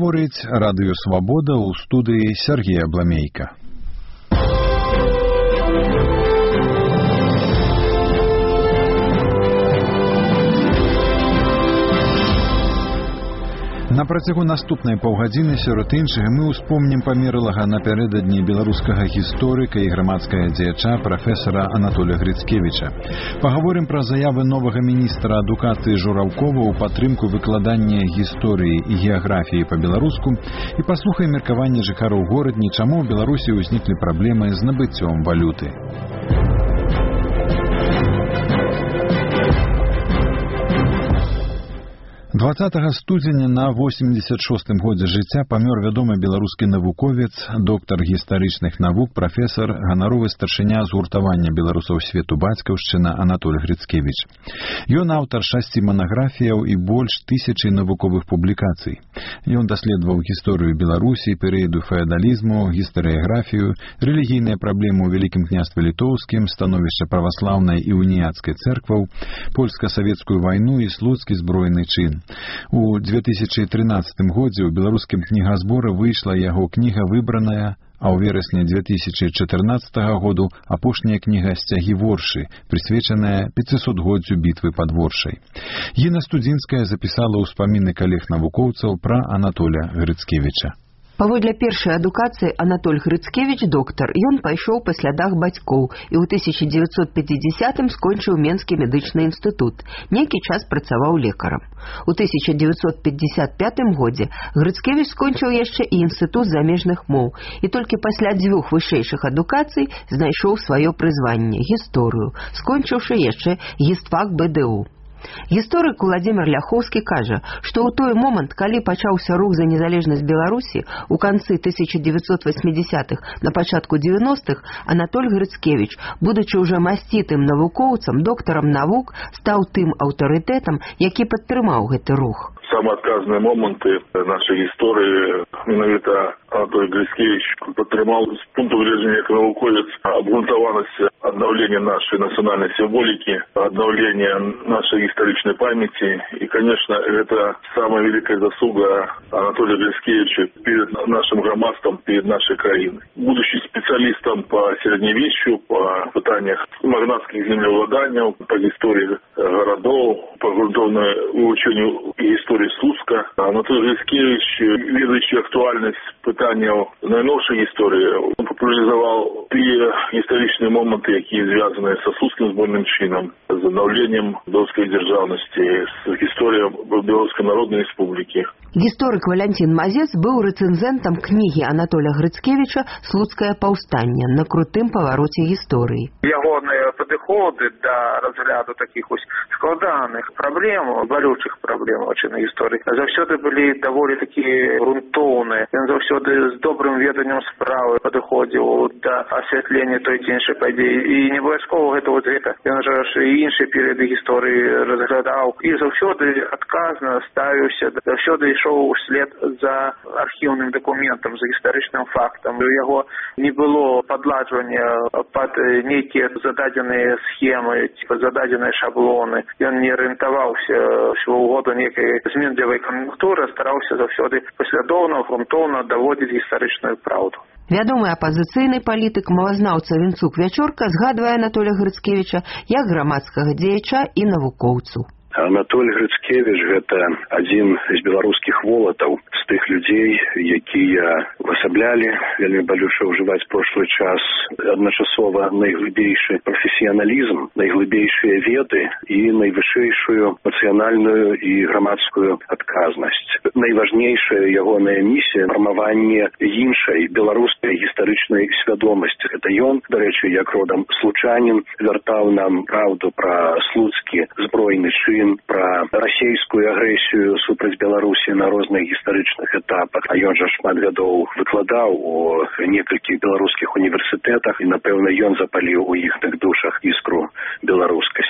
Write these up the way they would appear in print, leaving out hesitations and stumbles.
Гаворыць радыё «Свабода» ў студыі Сергея Бламейка. На працягу наступнай паўгадзіны сярод іншага мы ўспомнім памерлага напярэдадні беларускага гісторыка і грамадскага дзеяча прафесара Анатолія Грыцкевіча. Пагаворым пра заявы новага міністра адукацыі Жураўкова ў падтрымку выкладання гісторыі і геаграфіі па-беларуску і паслухаем меркаванне жыхароў горадні, чаму ў Беларусі ўзніклі праблемы з набыццём валюты. 20 студзеня на 86-м годзе жыцця памёр вядомы беларускі навуковец, доктар гістарычных навук, прафесар, ганаровы старшыня згуртавання беларусаў свету бацькаўшчына Анатоль Грыцкевіч. Ён аўтар 6 манаграфіяў і больш 1000 навуковых публікацый. Ён даследаваў гісторыю Беларусі, перыяду феадалізму, гістарыяграфію, рэлігійныя праблемы ў Вялікім княстве літоўскім, становішча праваслаўнай і уніяцкай цэркваў, польска-савецкую вайну і слуцкі збройны чын. У 2013 годзе ў беларускім кнігазборы выйшла яго кніга «Выбраная», а ў верасні 2014 году апошняя кніга «Сцягі воршы», прысвечаная 500-годдзю бітвы пад Воршай. Гіна Студзінская запісала ўспаміны калег-навукоўцаў пра Анатоля Грыцкевіча. Паводле першай адукацыі Анатоль Грыцкевіч доктар. Ён пайшоў па слядах бацькоў і ў 1950-м скончыў Менскі медычны інстытут. Нейкі час працаваў лекарам. У 1955 годзе Грыцкевіч скончыў яшчэ і інстытут замежных моў і толькі пасля 2 вышэйшых адукацый знайшоў сваё прызванне гісторыю, скончыўшы яшчэ гістфак БДУ. Гісторык Владзімир Ляхоўскі кажа, што ў той момант, калі пачаўся рух за незалежнасць Беларусі ў канцы 1980-х, на пачатку 90-х, Анатоль Грыцкевіч, будучы ўжо масцітым навукоўцам, доктарам навук, стаў тым аўтарытэтам, які падтрымаў гэты рух. Самые отказные моменты нашей истории менавіта Анатолий Грыцкевич подтримал с пункта зрения как науковец обґрунтованность обновления нашей национальной символики, обновления нашей исторической памяти. И, конечно, это самая великая заслуга Анатолия Грыцкевича перед нашим громадством, перед нашей краиной. Будучи специалистом по средневещу, по пытаниях магнатских землевладаний, по истории городов, по грунтовному учению и истории Слуцка, Анатолий Грыцкевич, ведаючи актуальность питання найновшей історії, він популяризував ті історичні моменти, які зв'язані з Слуцьким збройним чином, з оновленням білоруської державності, з історією Білоруської Народної Республіки. Гісторык Валянцін Мазец быў рэцэнзентам кнігі Анатоля Грыцкевіча «Слуцкае паўстанне» на крутым павароце гісторыі. Ягоныя падыходы да разгляду такіх складаных праблем, балючых праблем вачыны гісторыі, заўсёды былі даволі такія грунтоўныя. Ён заўсёды з добрым веданнем справы падыходзіў да асвятлення той ці іншай падзеі. І не абавязкова гэта. Ён жа і іншыя перыяды гісторыі разглядаў. І заўсёды адказна ставіўся, заўсёды ішоў услед за архіўным дакументам, за гістарычным фактам. У яго не было падладжвання пад нейкія зададзеныя схемы, зададзеныя шаблоны. Ён не арыентаваўся ў угоду нейкай зменлівай кан'юнктуры, стараўся заўсёды паслядоўна, грунтоўна даводзіць гістарычную праўду. Вядомы апазіцыйны палітык, мовазнаўца Вінцук Вячорка згадвае Анатоля Грыцкевіча як грамадскага дзеяча і навукоўцу. Анатолий Грыцкевич – гэта адзін з беларускіх волатаў, з тых людзей, якія васаблялі, вельмі балюча ўжываць прошлый час, адначасова найглыбейшы прафесіяналізм, найглыбейшыя веды і найвышэйшую нацыянальную і грамадскую адказнасць. Найважнейшая ягоная місія – фармаванне іншай беларускай гістарычнай свядомасці. Гэта ён, дарэчы, як родам случанін, вяртаў нам праўду пра слуцкі збройны чын, пра расійскую агрэсію супраць Беларусі на розных гістарычных этапах. А ён жа шмат гадоў выкладаў у некалькіх беларускіх універсітэтах і, напэўна, ён запаліў у іхных душах іскру беларускасці.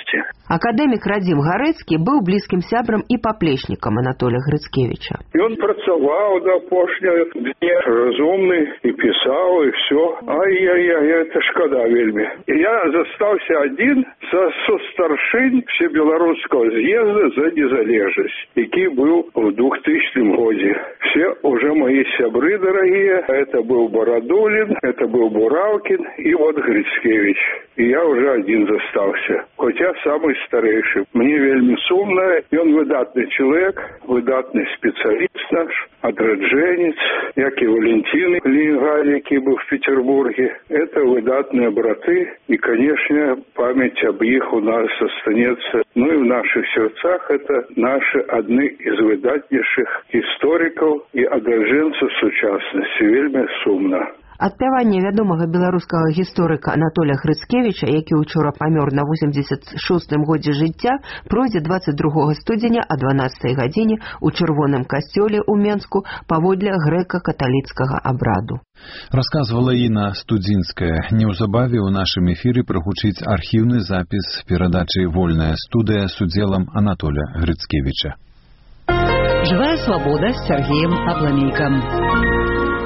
Акадэмік Радзім Гарэцкі быў блізкім сябрам і паплечнікам Анатолія Грыцкевіча. Ён працаваў да апошняга дня, разумны, і пісаў, і все. Ай-яй-яй, это шкада вельмі. Я застаўся адзін са старшынь Всебеларускага з'езда за незалежнасць, які быў у 2000 годзе. Все уже мои сябры дорогие. Это был Бородулин, это был Буралкин и вот Грыцкевич. И я уже один застался. Хотя самый старейший. Мне вельмі сумно. Он выдатный человек, выдатный специалист наш, отрадженец, як и Валентин Ленинград, який был в Петербурге. Это выдатные браты. И, конечно, память об их у нас останется. Ну и в наших сердцах это наши одни из выдатнейших историков и адажэнцаў сучаснасці. Вельмі сумна. Адпяванне вядомага беларускага гісторыка Анатолія Грыцкевіча, які ўчора памёр на 86-м годзе жыцця, пройдзе 22 студзеня о 12 гадзіне ў Чырвоным касцёле ў Менску паводле грэка-каталіцкага абраду. Расказвала Інна Студзінская. Неўзабаве ў нашым эфіры прагучыць архіўны запіс перадачы «Вольная студыя» з удзелам Анатолія Грыцкевіча. «Живая свобода» с Сергеем Абламейком.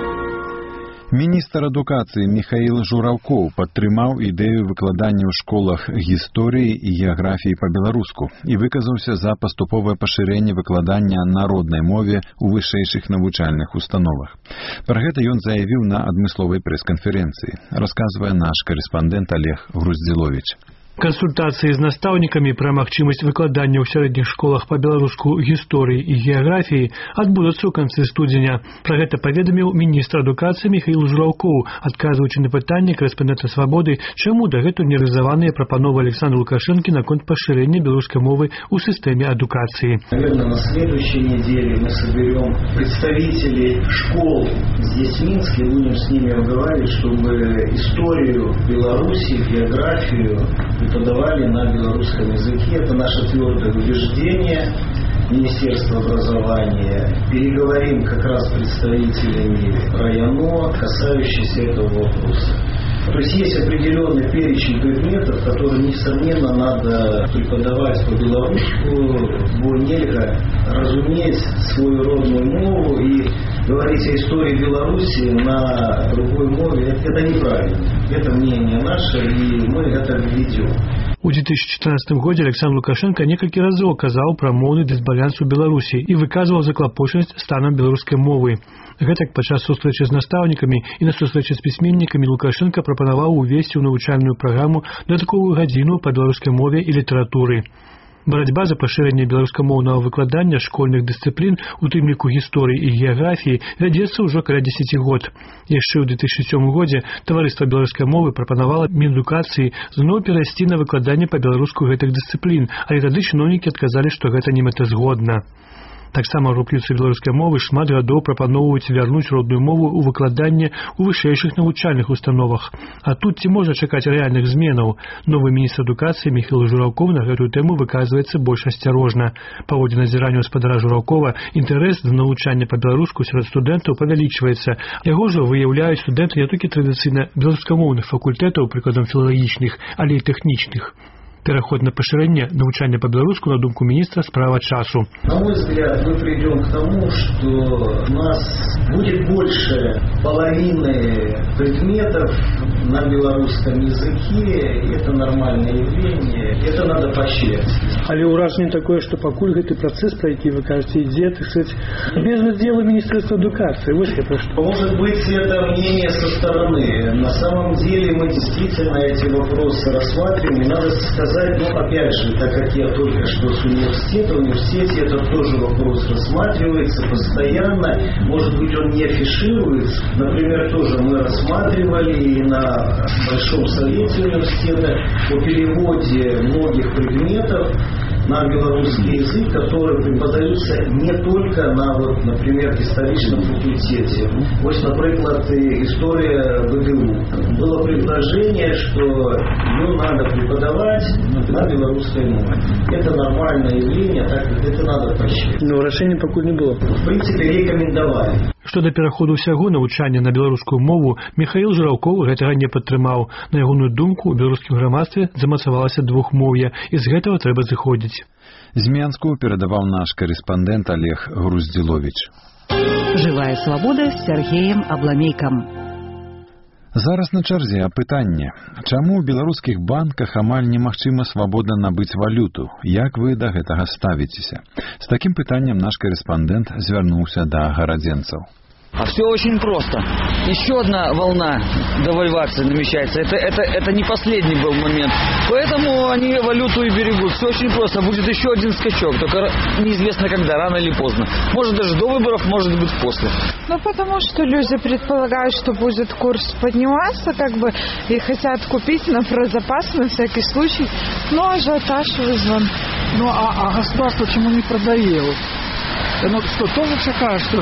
Міністр адукацыі Міхаіл Жураўкоў падтрымаў ідэю выкладання ў школах гісторыі і геаграфіі па-беларуску і выказаўся за паступовае пашырэнне выкладання народнай мове ў вышэйшых навучальных установах. Пра гэта ён заявіў на адмысловай прэс-канферэнцыі, расказвае наш карэспандэнт Олег Груздзіловіч. Кансультацыі з настаўнікамі пра магчымасць выкладання ў сярэдніх школах па-беларуску гісторыі і геаграфіі адбудуцца ў канцы студзеня. Пра гэта паведаміў міністр адукацыі Міхаіл Жураўкоў, адказваючы на пытанне корэспандэнта «Свабоды», чаму дагэтуль не рэалізаваныя прапановы Александра Лукашэнкі наконт пашырэння беларускай мовы ў сістэме адукацыі. Наверное, на следующей неделе мы соберем представителей школ здесь в Минске, будем с ними разговаривать, чтобы историю Беларуси, географию преподавали на белорусском языке. Это наше твердое убеждение. Министерства образования. Переговорим как раз с представителями РайОНО, касающиеся этого вопроса. То есть есть определенный перечень предметов, которые, несомненно, надо преподавать по-белорусски, бо нельзя разуметь свою родную мову и говорить о истории Беларуси на другой мове. Это неправильно. Это мнение наше, и мы это введем. У 2014 годзе Александр Лукашенко некалькі разоў казаў пра моўны дысбаланс у Беларусі і выказваў заклапочанасць станам беларускай мовы. Гэтак падчас сустрэчы з настаўнікамі і на сустрэчы з пісьменнікамі Лукашенко прапанаваў увесці ў навучальную праграму дадатковую гадзіну па беларускай мове і літаратуры. Барацьба за пашырэнне беларускамоўнага выкладання школьных дысцыплін, у тым ліку гісторыі і геаграфіі, вядзецца ўжо каля 10 год. Яшчэ ў 2007 годзе таварыства беларускай мовы прапанавала Мінадукацыі зноў перайсці на выкладанне па-беларуску гэтых дысцыплін, але тады чыноўнікі адказалі, што гэта немэтазгодна. Таксама группіцы беларускай мовы шмат гадоў прапаноўваюць вярнуць родную мову ў выкладанне ў вышэйшых навучальных установах. А тут ці можна чакаць рэальных зменаў? Новы міністр адукацыі Міхаіл Жураўкоў на гэтую тэму выказваецца больш асцярожна. Паводле назірання спадара Жураўкова, інтарэс да навучання па-беларуску сярод студэнтаў павялічваецца. Яго ж выяўляюць студэнты не толькі традыцыйна беларускамоўных факультэтаў, прыкладам філалагічных, але і тэхнічных. Пераход на пашырэнне навучання по-беларуску, на думку министра, справа часу. На мой взгляд, мы придем к тому, что у нас будет больше половины предметов на белорусском языке. Это нормальное явление. Это надо поощрять. Але ўражанне такое, что пакуль гэты працэс, про які вы кажете, ідзе, так сказать, без удзелу Министерства адукации. Вот это что. Может быть, это мнение со стороны. На самом деле мы действительно эти вопросы рассматриваем. И надо сказать, но опять же, так как я только что с университета, в университете этот тоже вопрос рассматривается постоянно. Может быть, он не афишируется. Например, тоже мы рассматривали и на Большом совете университета по переводе многих предметов на белорусский язык, которые преподаются не только на, вот, например, историческом факультете. Вот, например, история БГУ. Было предложение, что ее надо преподавать на белорусской мове. Это нормальное явление, так как это надо поощрять. Но решения пока не было. В принципе, рекомендовали. Што да пераходу ўсяго навучання на беларускую мову, Міхаіл Жураўкоў гэтага не падтрымаў. На ягоную думку, у беларускім грамадстве замацавалася двухмоўе, і з гэтага трэба зыходзіць. З Менску перадаваў наш карэспандэнт Олег Груздзіловіч. Живая свобода з Сергеем Абламейкам. Зараз на чарзе апытанне. Чаму ў беларускіх банках амаль немагчыма свабодна набыць валюту? Як вы да гэтага ставіцеся? З такім пытаннем наш карэспандэнт звярнуўся да гарадзенцаў. А все очень просто. Еще одна волна девальвации намечается. Это не последний был момент. Поэтому они валюту и берегут. Все очень просто. Будет еще один скачок. Только неизвестно когда, рано или поздно. Может даже до выборов, может быть после. Ну, потому что люди предполагают, что будет курс подниматься, и хотят купить на прозапас, на всякий случай. Ну, ажиотаж вызван. Ну, а государство чему не продает? Ну, что, тоже всякое, что...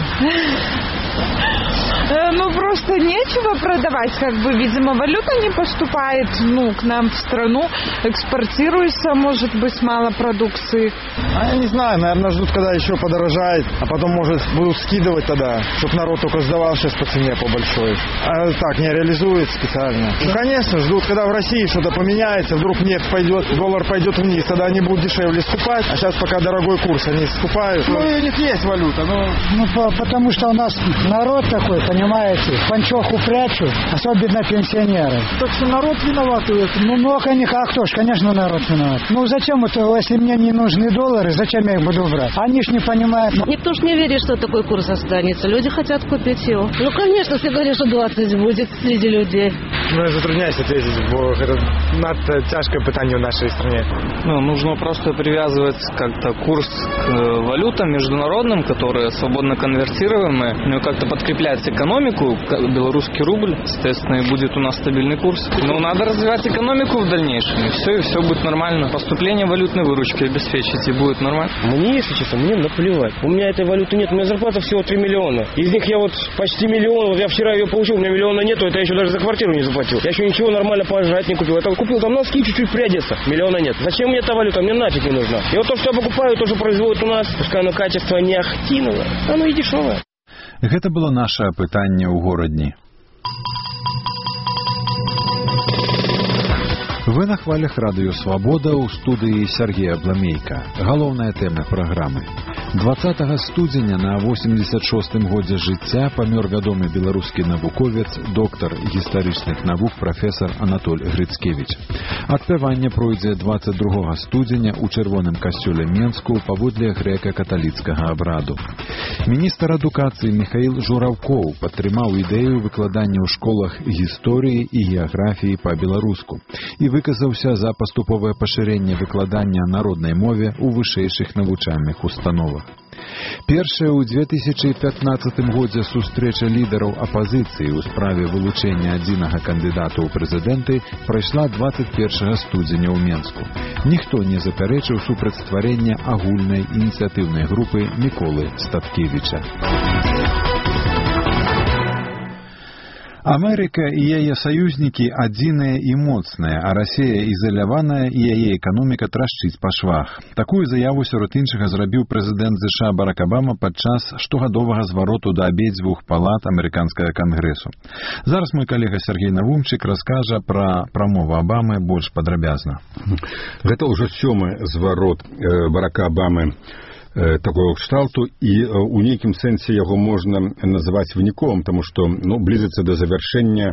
Ну, просто нечего продавать, видимо, валюта не поступает, к нам в страну, экспортируется, может быть, мало продукции. Я не знаю, наверное, ждут, когда еще подорожает, а потом, может, будут скидывать тогда, чтобы народ только сдавал сейчас по цене по большой. А так, не реализует специально. Ну, конечно, ждут, когда в России что-то поменяется, вдруг нефть пойдет, доллар пойдет вниз, тогда они будут дешевле скупать, а сейчас пока дорогой курс, они скупают. Ну, и у них есть валюта, но... потому что у нас народ такой, понимаете, панчоху прячут, особенно пенсионеры. Так что народ виноват в этом. Кто ж, конечно, народ виноват. Зачем это, если мне не нужны доллары, зачем я их буду брать? Они ж не понимают. Никто ж не верит, что такой курс останется. Люди хотят купить его. Конечно, все говорят, что 20 будет среди людей. Я затрудняюсь ответить, бо это надто тяжкое питание в нашей стране. Нужно просто привязывать как-то курс к валютам международным, которые свободно конвертируемые, как-то подкреплять экономику, белорусский рубль, соответственно, и будет у нас стабильный курс. Надо развивать экономику в дальнейшем, и все будет нормально. Поступление валютной выручки обеспечить, и будет нормально. Мне, если честно, мне наплевать. У меня этой валюты нет, у меня зарплата всего 3 миллиона. Из них я почти миллион, я вчера ее получил, у меня миллиона нету, это я еще даже за квартиру не заплатил. Я еще ничего нормально пожрать не купил. Я купил там носки, чуть-чуть приодеться. Миллиона нет. Зачем мне эта валюта? Мне нафиг не нужна. И то, что я покупаю, тоже производят у нас. Пускай оно качество не ахтиновое, оно и дешевое. Гэта было наше апытанне ў горадні. Вы на хвалях радыё «Свабода» ў студыі Сергея Абламейка. Галоўная тэма праграмы. 20 студзеня на 86-м годзе жыцця памёр вядомы беларускі навуковец, доктар гістарычных навук прафесар Анатоль Грыцкевіч. Адпяванне пройдзе 22 студзеня ў чырвоным касцёле Менску паводле грэка-каталіцкага абраду. Міністр адукацыі Міхаіл Жураўкоў падтрымаў ідэю выкладання ў школах гісторыі і геаграфіі па-беларуску і выказаўся за паступовае пашырэнне выкладання народнай мове ў вышэйшых навучальных установах. Першая ў 2015 годзе сустрэча лідараў апазіцыі ў справе вылучэння адзінага кандыдата ў прэзідэнты прайшла 21 студзеня ў Менску. Ніхто не запярэчыў супраць стварэння агульнай ініцыятыўнай групы Міколы Статкевіча. Америка і яе саюзнікі адзіныя і моцныя, а Расія ізаляваная і яе эканоміка трашчыць па швах. Такую заяву сярод іншага зрабіў прэзідэнт США Барак Абама падчас штогадовага звароту да абедзвюх палат амерыканскага кангрэсу. Зараз мой калега Сергей Навумчык раскажа пра прамову Абамы больш падрабязна. Гэта ўжо 7-й зварот Барака Абамы такого кшталту, і у нейкім сэнсе яго можна называць выніковым, таму што блізіцца да завяршэння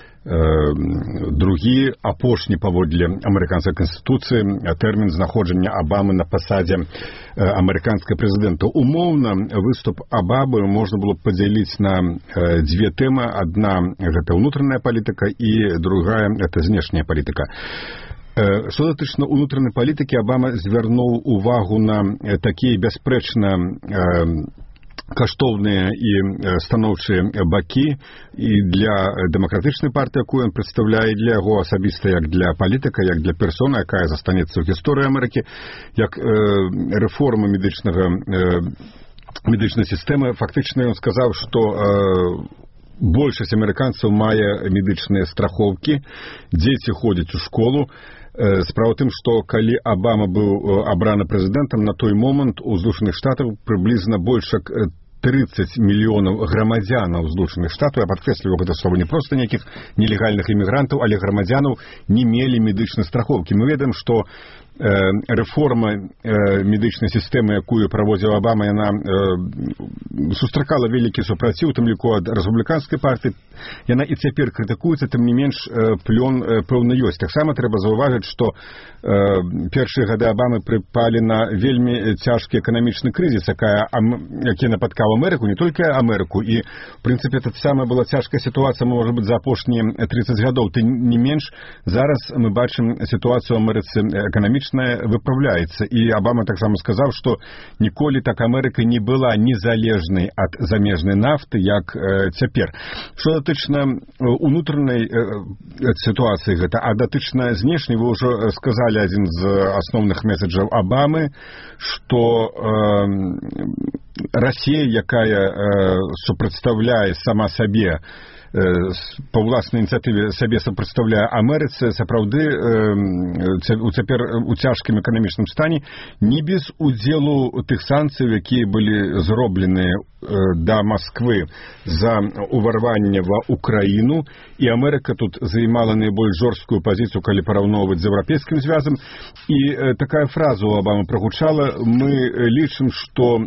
другі, апошні паводле амерыканскай канстытуцыі тэрмін знаходжання Абамы на пасадзе амерыканскага прэзідэнта. Умоўна, выступ Абамы можна было падзяліць на дзве тэмы. Адна – гэта ўнутраная палітыка, і другая – гэта знешняя палітыка. Што датычна ўнутранай палітыкі, Абама звярнуў увагу на такія бясспрэчна каштоўныя і станоўчыя бакі і для дэмакратычнай партыі, якую ён прадстаўляе, для яго асабіста, як для палітыка, як для персоны, якая застанецца ў гісторыі Амерыкі, як рэформа медычнай сістэмы. Фактычна ён сказаў, што большасць амерыканцаў мае медычныя страхоўкі, дзеці ходзяць у школу. Справа ў тым, што калі Абама быў абраны прэзідэнтам, на той момант у Злучаных Штатах прыблізна больш як 30 мільёнаў грамадзянаў Злучаных Штатаў, я падкрэсліваю гэта слова, не проста нейкіх нелегальных імігрантаў, але грамадзянаў не мелі медычнай страхоўкі. Мы ведаем, што рэформа медычнай сістэмы, якую праводзіў Абама, яна сустракала вялікі супраціў, тым ліку ад рэспубліканскай партыі. Яна і цяпер крытыкуецца, тым не менш плён пэўна ёсць. Таксама трэба заўважыць, што першыя гады Абамы прыпалі на вельмі цяжкі эканамічны крызіс, які напаткаў Амерыку, не толькі Амерыку, і в прынцыпе гэта самая была цяжкая сітуацыя, можа быць, за апошнія 30 гадоў. Тым не менш, зараз мы бачым сітуацыю ў Амерыцы эканамічнай выправляецца, і Абама таксама сказаў, што ніколі так Амерыка не была незалежнай ад замежнай нафты, як цяпер. Што датычна унутранай сітуацыі гэта, а датычна знешняй, вы ўжо сказалі адзін з асноўных месаджаў Абамы, што Расія, якая супрацьстаўляе сама сабе, па ўласнай ініцыятыве сабе супрацьстаўляе Амерыцы, сапраўды цяпер у цяжкім эканамічным стане, не без удзелу тых санкцый, якія былі зробленыя да Масквы за уварванне ва Украіну, і Амерыка тут займала найбольш жорсткую пазіцыю, калі параўноўваць з еўрапейскім звязам. І такая фраза у Абамы прагучала: мы лічым, што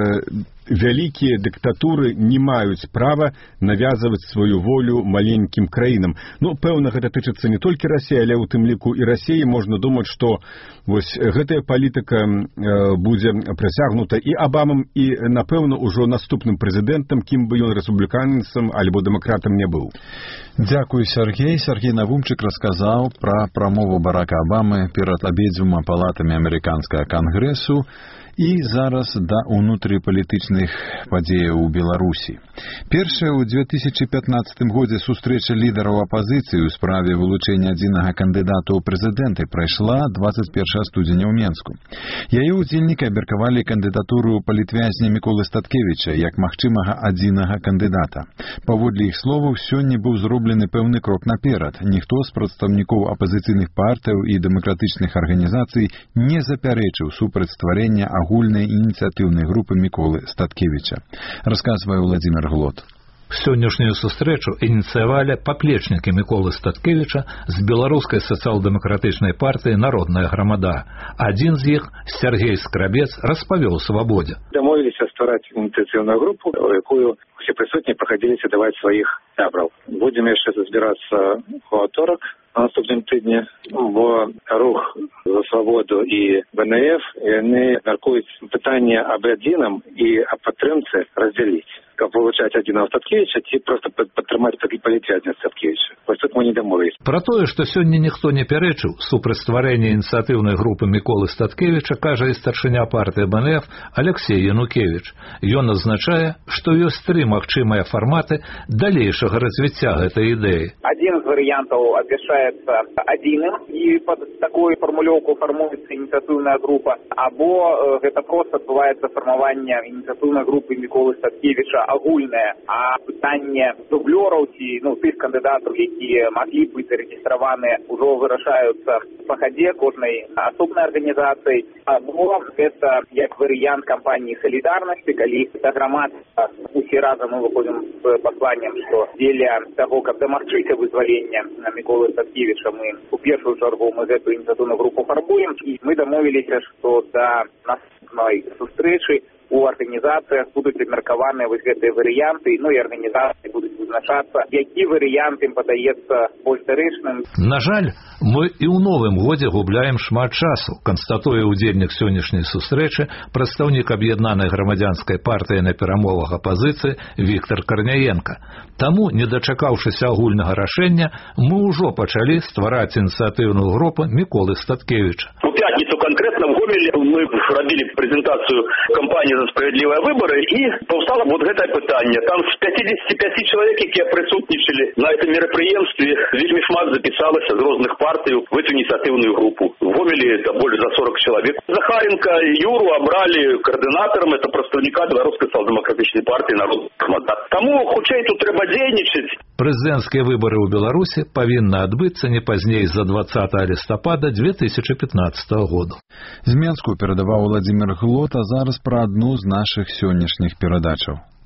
вялікія дыктатуры не маюць права навязваць сваю волю маленькім краінам. Ну, пэўна, гэта тычыцца не толькі Расіі, але ў тым ліку і Расіі. Можна думаць, што вось гэтая палітыка будзе працягнута і Абамам, і, напэўна, ужо наступным прэзідэнтам, кім бы ён рэспубліканцам альбо дэмакратам не быў. Дзякуй, Сергей. Сергей Навумчык расказаў пра прамову Барака Абамы перад абедзвюма палатамі амерыканскага кангрэсу. І зараз да ўнутрыпалітычных падзеяў у Беларусі. Першая ў 2015 годзе сустрэча лідараў апазіцыі ў справе вылучэння адзінага кандыдата ў прэзідэнты прайшла 21 студзеня ў Менску. Яе ўдзельнікі абмеркавалі кандыдатуру палітвязня Міколы Статкевіча як магчымага адзінага кандыдата. Паводле іх словаў, сёння быў зроблены пэўны крок наперад. Ніхто з прадстаўнікоў апазіцыйных партыяў і дэмакратычных арганізацый не запярэчыў супраць стварэння агульнай ініцыятыўнай групы Міколы Статкевіча. Расказвае Владзімир Глот. Сённяшнюю сустрэчу ініцыявалі паплечнікі Міколы Статкевіча з беларускай сацыял-дэмакратычнай партыі «Народная грамада». Адзін з іх, Сергей Скрабец, распавёў Свабодзе. Дамовіліся ствараць ініцыятыўную групу, у якую усе прысутныя пагадзіліся даваць сваіх сябраў. Будзем яшчэ збірацца у аўторак на наступным тыдні, бо рух за свабоду і БНФ яны мяркуюць пытанне аб адзіным і аб падтрымцы раздзяліць. Каб вылучаць адзінага Статкевіча ці проста падтрымаць палітвязня Статкевіча. Вось тут мы не дамовіліся. Пра тое, што сёння ніхто не пярэчыў супраць стварэння ініцыятыўнай групы Міколы Статкевіча, кажа і старшыня партыі БНФ Алексей Янукевіч. Ён азначае, што ёсць 3 магчымыя фарматы далейшага развіцця гэтай ідэі. Адзін з варыянтаў абвяшчаецца адзіным, і пад такую фармулёўку фармуецца ініцыятыўная група, або гэта проста адбываецца фармаванне ініцыятыўнай групы Міколы Статкевіча агульнае, а пытанне дублёраў ці тых кандыдатаў, якія маглі быць зарэгістраваныя, ужо вырашаюцца па хадзе кожнай асобнай арганізацыі, або гэта як варыянт кампаніі «Салідарнасці», калі да грамадства усе разам мы выходзім з пасланнем, што дзеля таго, каб дамагчыся вызвалення Міколы Статкевіча, мы у першую чаргу мы гэтую ініцыятыўную групу фарбуем, і мы дамовіліся, што да наступной сустрэчы у арганізацыях будуць абмеркаваныя вось гэтыя варыянты, і арганізацыі будуць вызначацца, які варыянт ім падаецца больш дарэчным. На жаль, мы і ў новым годзе губляем шмат часу, канстатуе ўдзельнік сённяшняй сустрэчы, прадстаўнік аб'яднанай грамадзянскай партыі на перамовах апазіцыі Віктор Карняенка. Таму, не дачакаўшыся агульнага рашэння, мы ўжо пачалі ствараць ініцыятыўную групу Міколы Статкевіча. У пятницу конкретно в Гомеле мы робили презентацию кампании «За справедливые выборы», и повстало вот это питание. Там з 55 чоловік, які присутничали на этом мероприятии, вельми шмат записалось з різних партій в эту инициативную группу. В Гомеле это больше за 40 человек. Захаренко и Юру обрали координатором, это представника Белорусской социал-демократической партии «Народная громада». Тому хутчэй тут трэба дзейнічаць. Прэзідэнцкія выбары ў Беларусі павінны адбыцца не пазней за 20 лістапада 2015 году. З Менску перадаваў Владзімир Глот, а зараз пра адну з нашых сённяшніх перадачаў.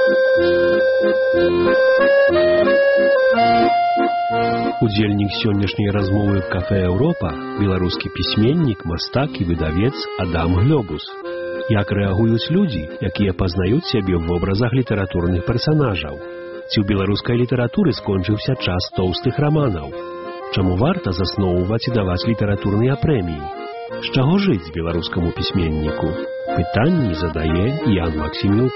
Удзельнік сённяшняй размовы в кафе «Еўропа» беларускі пісьменнік, мастак і выдавец Адам Глёбус. Як рэагуюць людзі, якія пазнаюць сябе ў вобразах літаратурных персанажаў? Ці ў беларускай літаратуры скончыўся час тоўстых раманаў? Чаму варта засноўваць і даваць літаратурныя прэміі? З чаго жыць беларускаму пісьменніку? Пытанні задае Ян Максімюк.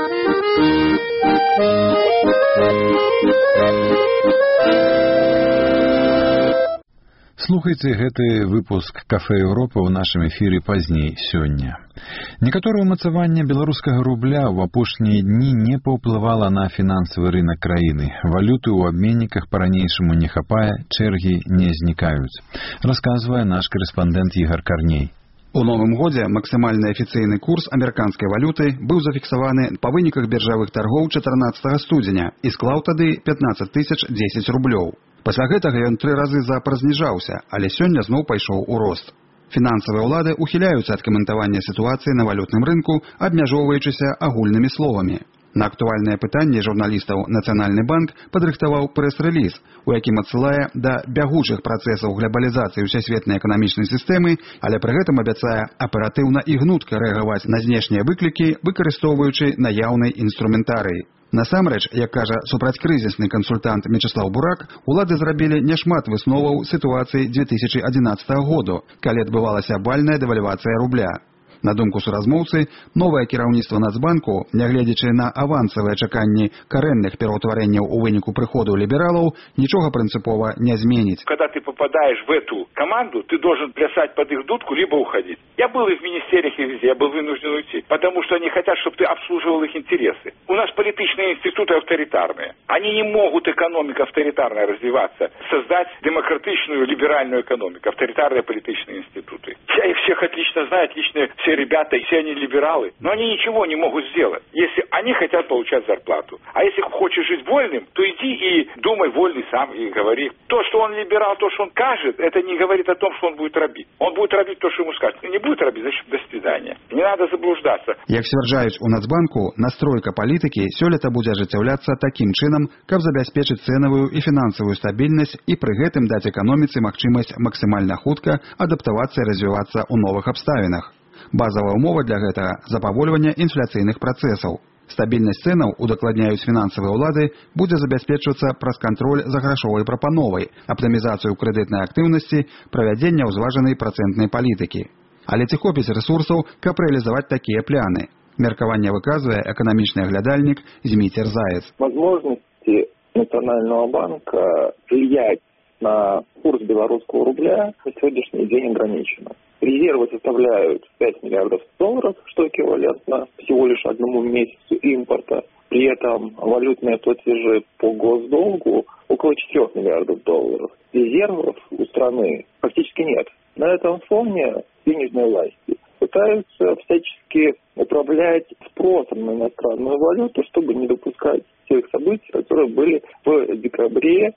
Слухайце гэты выпуск «Кафе Еўропа» ў нашым эфіры пазней сёння. Некаторае ўмацаванне беларускага рубля ў апошнія дні не паўплывала на фінансавы рынак краіны. Валюты ў абменніках па-ранейшаму не хапае, чэргі не знікаюць, расказвае наш корэспандэнт Ігар Карней. У новым годзе максімальны афіцыйны курс амерыканскай валюты быў зафіксаваны па выніках біржавых таргоў 14 студзеня і склаў тады 15 010 рублёў. Пасля гэтага ён 3 разы запразніжаўся, але сёння зноў пайшоў у рост. Фінансавыя ўлады ухіляюцца ад каментавання сітуацыі на валютным рынку, абмяжоўваючыся агульнымі словамі. На актуальнае пытанне журналістаў Нацыянальны банк падрыхтаваў прэс-рэліз, у якім адсылае да бягучых працэсаў глабалізацыі ўсесветнай эканамічнай сістэмы, але пры гэтым абяцае аператыўна і гнутка рэагаваць на знешнія выклікі, выкарыстоўваючы наяўны інструментарый. Насамрэч, як кажа супрацькрызісны кансультант Мечыслаў Бурак, улады зрабілі няшмат высноваў сітуацыі 2011 году, калі адбывалася бальная дэвальвацыя рубля. На думку суразмоўцы, новае кіраўніцтва Нацбанку, нягледзячы на авансавыя чаканні карэнных пераўтварэнняў у выніку прыходу лібералаў, нічога прынцыпова не зменіць. Когда ты попадаешь в эту команду, ты должен плясать под их дудку, либо уходить. Я был и в министериях, и везде, я был вынужден уйти, потому что они хотят, чтобы ты обслуживал их интересы. У нас политичные институты авторитарные. Они не могут экономика авторитарная развиваться, создать демократичную, либеральную экономику, авторитарные политичные институты. Я их всех отлично знаю, отлично все ребята, и все они либералы, но они ничего не могут сделать, если они хотят получать зарплату. А если хочешь жить вольным, то иди и думай вольный сам и говори. То, что он либерал, то, что он кажет, это не говорит о том, что он будет робить. Он будет робить то, что ему скажут. Не будет робить, значит, до свидания. Не надо заблуждаться. Як сцвярджаюць у Нацбанку, настройка палітыкі сёлета будзе ажыццяўляцца такім чынам, каб забяспечыць цэнавую і фінансавую стабільнасць і пры гэтым даць эканоміцы магчымасць максімальна хутка адаптавацца і развівацца ў новых абставінах. Базовая умова для гэтага – запавольванне інфляцыйных працэсаў. Стабільнасць цэнаў, удакладняюць фінансавыя ўлады, будзе забяспечвацца праз кантроль за грашовай прапановай, аптымізацыю крэдытнай актыўнасці, правядзення ўзважанай працэнтнай палітыкі. Але ці хопіць рэсурсаў, каб рэалізаваць такія пляны? Меркаванне выказвае эканамічны аглядальнік Зміцер Заец. Возможности Национального банка влиять на курс белорусского рубля на сегодняшний день ограничено. Резервы составляют 5 миллиардов долларов, что эквивалентно всего лишь 1 месяцу импорта. При этом валютные платежи по госдолгу около 4 миллиардов долларов. Резервов у страны практически нет. На этом фоне денежные власти пытаются всячески управлять спросом на иностранную валюту, чтобы не допускать тех событий, которые были в декабре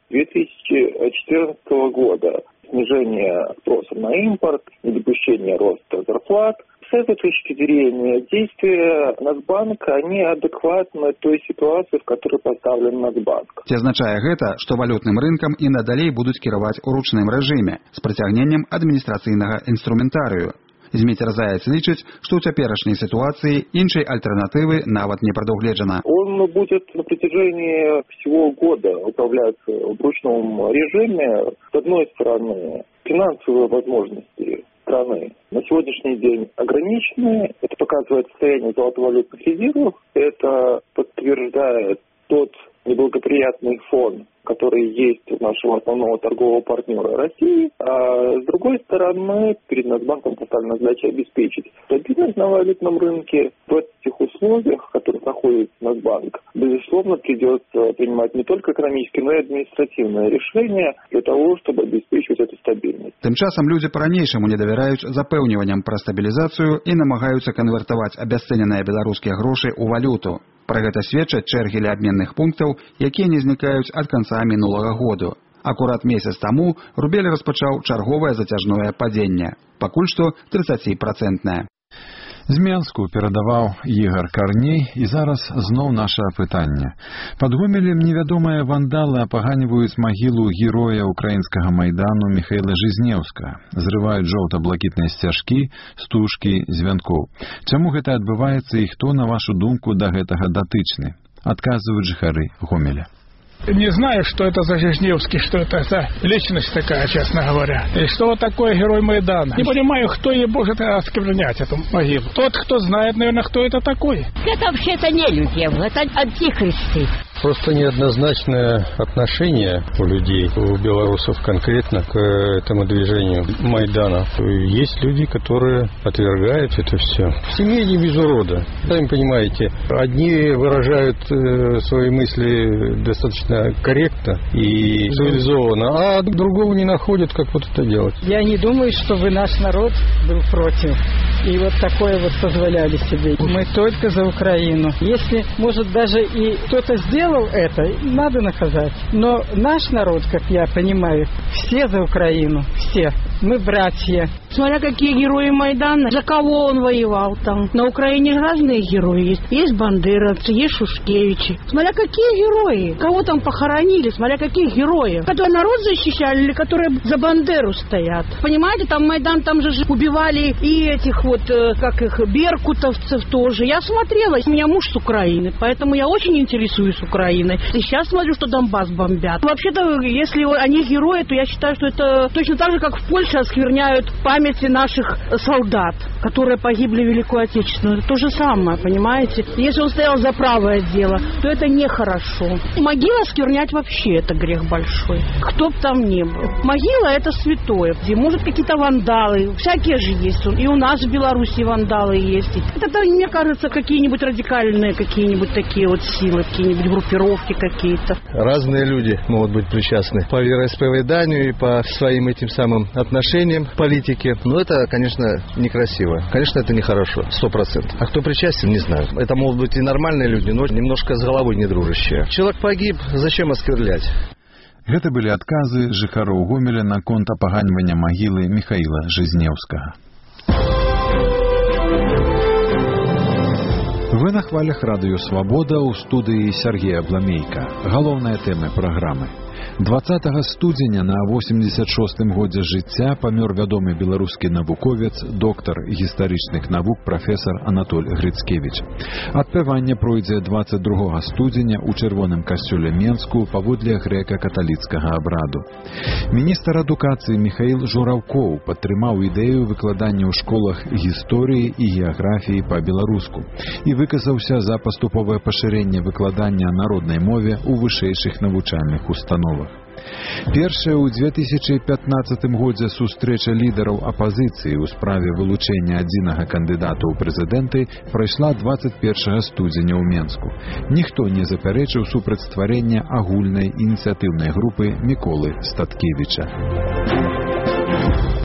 2014 года. Снижение спроса на импорт, недопущение роста зарплат. С этой точки зрения действия Нацбанка, они адекватны той ситуации, в которой поставлен Нацбанк. Ці азначае гэта, што валютным рынкам і надалей будуць кіраваць у ручным рэжыме з прыцягненнем адміністрацыйнага інструментарыю. Зміцер Заяц лічыць, што ў цяперашняй сітуацыі іншай альтэрнатывы нават не прадугледжана. Он будет на протяжении всего года управляться в ручном режиме. С одной стороны, финансовые возможности страны на сегодняшний день ограничены. Это показывает состояние золотовалютных резервов. Это подтверждает тот неблагоприятный фон, который есть у нашего основного торгового партнера России. А с другой стороны, перед Нацбанком поставлена задача обеспечить стабильность на валютном рынке. В этих условиях, в которых находится Нацбанк, безусловно, придется принимать не только экономические, но и административные решения для того, чтобы обеспечивать эту стабильность. Тым часам людзі па-ранейшаму не давяраюць запэўніванням пра стабілізацыю і намагаюцца канвертаваць абясцэненыя беларускія грошы ў валюту. Пра гэта сведчаць чэргі ля абменных пунктаў, якія не знікаюць ад канца мінулага году. Акурат месяц таму рубель распачаў чарговае зацяжное падзенне, пакуль што 30%. З Менску перадаваў Ігар Карней, і зараз зноў наша пытанне. Пад Гомелем невядомыя вандалы апаганіваюць магілу героя украінскага майдану Міхаіла Жизнеўска, зрываюць жоўта-блакітныя сцяжкі, стужкі з вянкоў. Чаму гэта адбываецца і хто, на вашу думку, да гэтага датычны? Адказваюць жыхары Гомеля. Не знаю, что это за Жизневский, что это за личность такая, честно говоря. И что такое герой Майдана. Не понимаю, кто ей может осквернять эту могилу. Тот, кто знает, наверное, кто это такой. Это вообще-то не люди, это антихристы. Просто неоднозначное отношение у людей, у белорусов конкретно к этому движению Майдана. Есть люди, которые отвергают это все. В семье не без урода. Сами понимаете, одни выражают свои мысли достаточно корректно и цивилизованно, а другого не находят, как вот это делать. Я не думаю, что вы наш народ был против. И вот такое вот позволяли себе. Мы только за Украину. Если, может, даже и кто-то сделал это, надо наказать. Но наш народ, как я понимаю, все за Украину. Все. Мы братья. Смотря какие герои Майдана, за кого он воевал там. На Украине разные герои есть. Есть бандеровцы, есть шушкевичи. Смотря какие герои. Кого там похоронили, смотря каких героев. Которые народ защищали или которые за Бандеру стоят. Понимаете, там Майдан, там же убивали и этих вот, как их, беркутовцев тоже. Я смотрела, у меня муж с Украины, поэтому я очень интересуюсь Украиной. И сейчас смотрю, что Донбасс бомбят. Вообще-то, если они герои, то я считаю, что это точно так же, как в Польше оскверняют памяти наших солдат, которые погибли в Великую Отечественную. Это то же самое, понимаете? Если он стоял за правое дело, то это нехорошо. Могила осквернять вообще это грех большой. Кто бы там ни был. Могила это святое, где, может, какие-то вандалы, всякие же есть. И у нас в Беларуси вандалы есть. Это, мне кажется, какие-нибудь радикальные, какие-нибудь такие вот силы, какие-нибудь группировки какие-то. Разные люди могут быть причастны по вероисповеданию и по своим этим самым отношениям к политике. Но это, конечно, некрасиво. Конечно, это нехорошо, 100%. А кто причастен, не знаю. Это могут быть и нормальные люди, но немножко с головой не дружащие. Человек погиб, зачем осквернять? Гэта былі адказы жыхароў Гомеля наконт апаганьвання магілы Міхаіла Жизнеўскага. Вы на хвалях радыё «Свабода», у студыі Сергей Абламейка. Галоўныя тэмы праграмы. 20 студзеня на 86-м годзе жыцця памёр вядомы беларускі навуковец, доктар гістарычных навук прафесар Анатоль Грыцкевіч. Адпяванне пройдзе 22 студзеня ў чырвоным касцёле Менску паводле грэка-каталіцкага абраду. Міністр адукацыі Міхаіл Жураўкоў падтрымаў ідэю выкладання ў школах гісторыі і геаграфіі па-беларуску і выказаўся за паступовае пашырэнне выкладання народнай мове ў вышэйшых навучальных установах. Першая ў 2015 годзе сустрэча лідараў апазіцыі ў справе вылучэння адзінага кандыдата ў прэзідэнты прайшла 21 студзеня ў Менску. Ніхто не запярэчыў супраць стварэння агульнай ініцыятыўнай групы Міколы Статкевіча.